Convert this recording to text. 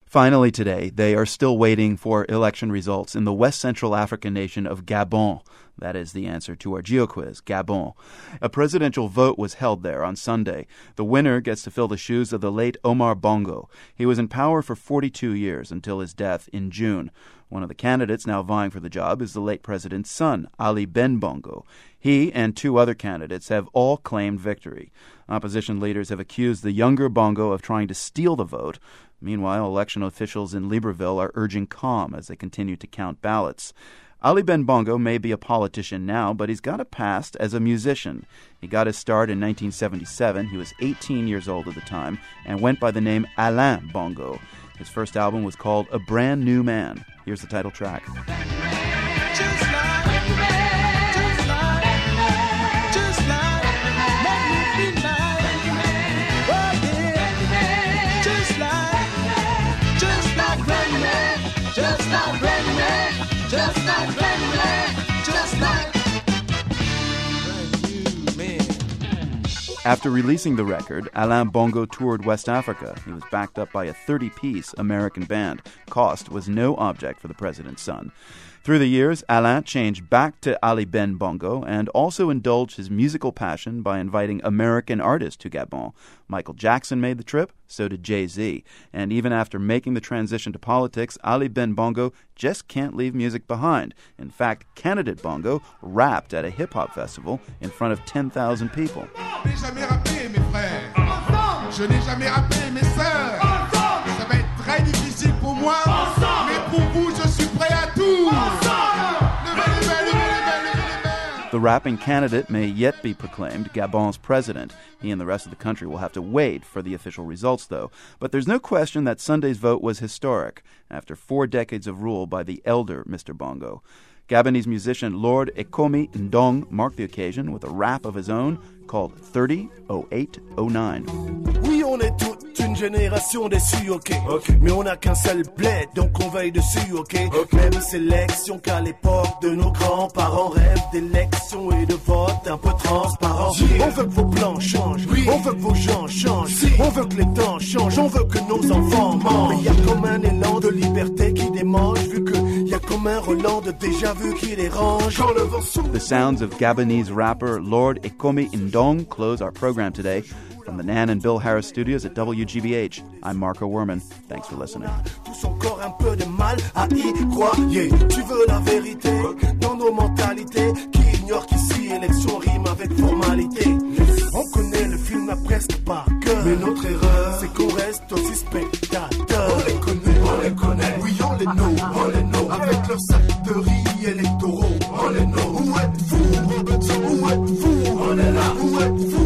Finally today, they are still waiting for election results in the West Central African nation of Gabon. That is the answer to our GeoQuiz, Gabon. A presidential vote was held there on Sunday. The winner gets to fill the shoes of the late Omar Bongo. He was in power for 42 years until his death in June. One of the candidates now vying for the job is the late president's son, Ali Ben Bongo. He and two other candidates have all claimed victory. Opposition leaders have accused the younger Bongo of trying to steal the vote. Meanwhile, election officials in Libreville are urging calm as they continue to count ballots. Ali Ben Bongo may be a politician now, but he's got a past as a musician. He got his start in 1977. He was 18 years old at the time and went by the name Alain Bongo. His first album was called A Brand New Man. Here's the title track. After releasing the record, Alain Bongo toured West Africa. He was backed up by a 30-piece American band. Cost was no object for the president's son. Through the years, Alain changed back to Ali Ben Bongo and also indulged his musical passion by inviting American artists to Gabon. Michael Jackson made the trip, so did Jay-Z. And even after making the transition to politics, Ali Ben Bongo just can't leave music behind. In fact, candidate Bongo rapped at a hip-hop festival in front of 10,000 people. The rapping candidate may yet be proclaimed Gabon's president. He and the rest of the country will have to wait for the official results, though. But there's no question that Sunday's vote was historic after 4 decades of rule by the elder Mr. Bongo. Gabonese musician Lord Ekomi Ndong marked the occasion with a rap of his own called 30-08-09. Oui, on est toute une génération déçue, ok. Mais on n'a qu'un seul bled, donc on veille dessus, ok. Même sélection qu'à l'époque de nos grands-parents rêvent d'élections et de votes un peu transparents. On veut que vos plans changent, on veut que vos gens changent, on veut que les temps changent, on veut que nos enfants mangent. Mais y a comme un élan de liberté qui démange, vu que y a comme un Roland de déjà vu qui dérange. Quand le vent souffle. The sounds of Gabonese rapper Lord Ekomi Ndong close our program today. From the Nan and Bill Harris studios at WGBH, I'm Marco Werman. Thanks for listening. Tous encore un peu de mal à y croire. Tu veux la vérité dans nos mentalités qui ignorent qu'ici élection rime avec formalité. On connaît le film à presque par cœur, mais notre erreur c'est qu'on reste aussi spectateur. On les connaît, oui on les nomme, avec leur sac de riz électoraux. On les nomme. Où êtes-vous, Robinson? Où êtes-vous? On est là. Où êtes-vous?